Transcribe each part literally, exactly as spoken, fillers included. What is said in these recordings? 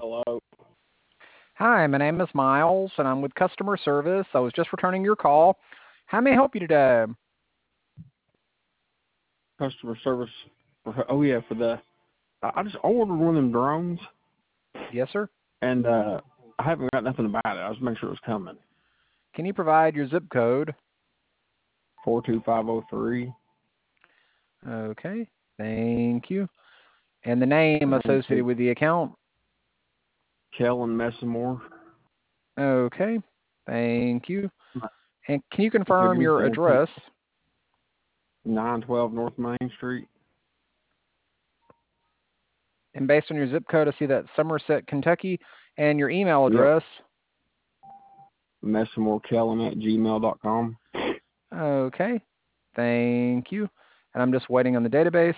Hello. Hi, my name is Miles, and I'm with customer service. I was just returning your call. How may I help you today? Customer service. For, oh yeah, for the. I I just ordered one of them drones, Yes, sir. and uh, I haven't got nothing about it. I was making sure it was coming. Can you provide your zip code? Four two five zero three. Okay, thank you. And the name associated with the account? Kellen Messamore. Okay, thank you. And can you If you confirm give me your four address? nine twelve North Main Street. And based on your zip code, I see that Somerset, Kentucky, and your email Yep. address. Messamore Kellen at gmail dot com. Okay, thank you. And I'm just waiting on the database.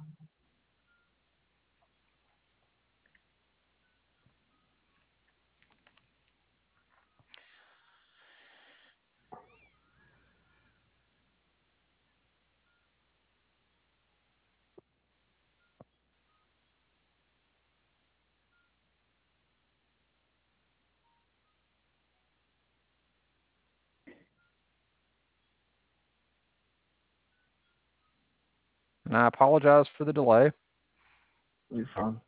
And I apologize for the delay. You're fine.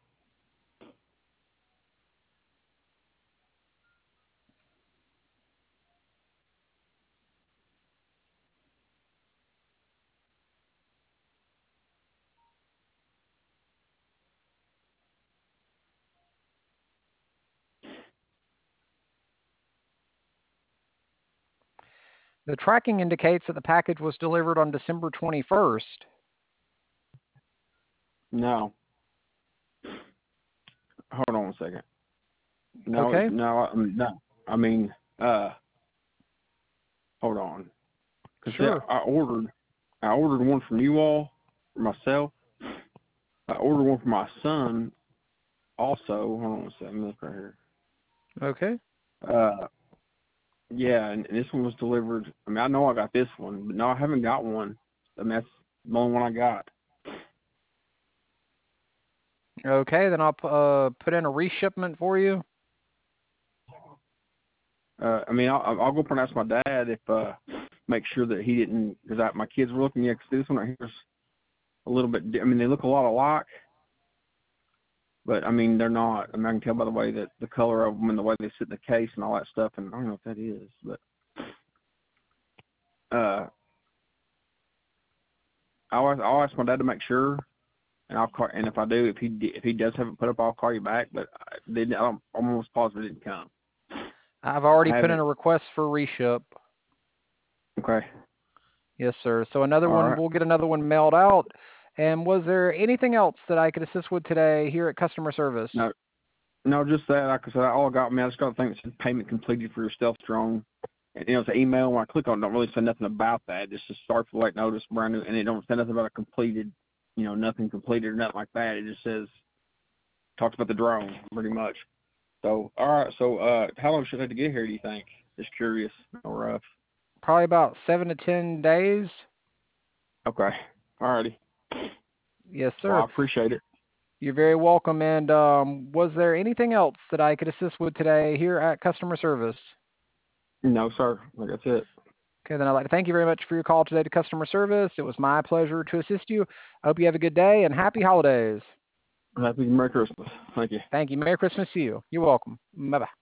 The tracking indicates that the package was delivered on December twenty-first. No. Hold on a second. No, Okay. no, I- no. I mean, uh, hold on. Cause see, Sure. I, I ordered, I ordered one from you all for myself. I ordered one for my son. Also, hold on a second. Look right here. Okay. Uh, yeah, and, and this one was delivered. I mean, I know I got this one, but no, I haven't got one. I mean, that's the only one I got. Okay, then I'll uh, put in a reshipment for you. Uh, I mean, I'll, I'll go up and ask my dad if uh, make sure that he didn't, because my kids were looking. Yeah, because this one right here's a little bit. I mean, they look a lot alike, but I mean, they're not. I mean, I can tell by the way that the color of them and the way they sit in the case and all that stuff. And I don't know what that is, but uh, I'll I'll ask my dad to make sure. And I'll call, and if I do, if he if he does have it put up, I'll call you back. But I didn't. I'm almost positive it didn't come. I've already I put in haven't. a request for reship. Okay. Yes, sir. So another All one, right. we'll get another one mailed out. And was there anything else that I could assist with today here at customer service? No, no, just that. Like I said, all I got, man, I just got a thing that said payment completed for your stealth drone. And, you know, it's an email. When I click on it, it don't really say nothing about that. It's just start for late notice, brand new, and it don't say nothing about a completed, you know, nothing completed or nothing like that. It just says, talks about the drone, pretty much. So, all right. So, uh, how long should I have to get here, do you think? Just curious. No rough. Probably about seven to ten days. Okay. All righty. Yes, Well, sir. I appreciate it. You're very welcome. And um, was there anything else that I could assist with today here at customer service? No, sir. Like that's it. Okay, then I'd like to thank you very much for your call today to customer service. It was my pleasure to assist you. I hope you have a good day and happy holidays. Happy Merry Christmas. Thank you. Thank you. Merry Christmas to you. You're welcome. Bye-bye.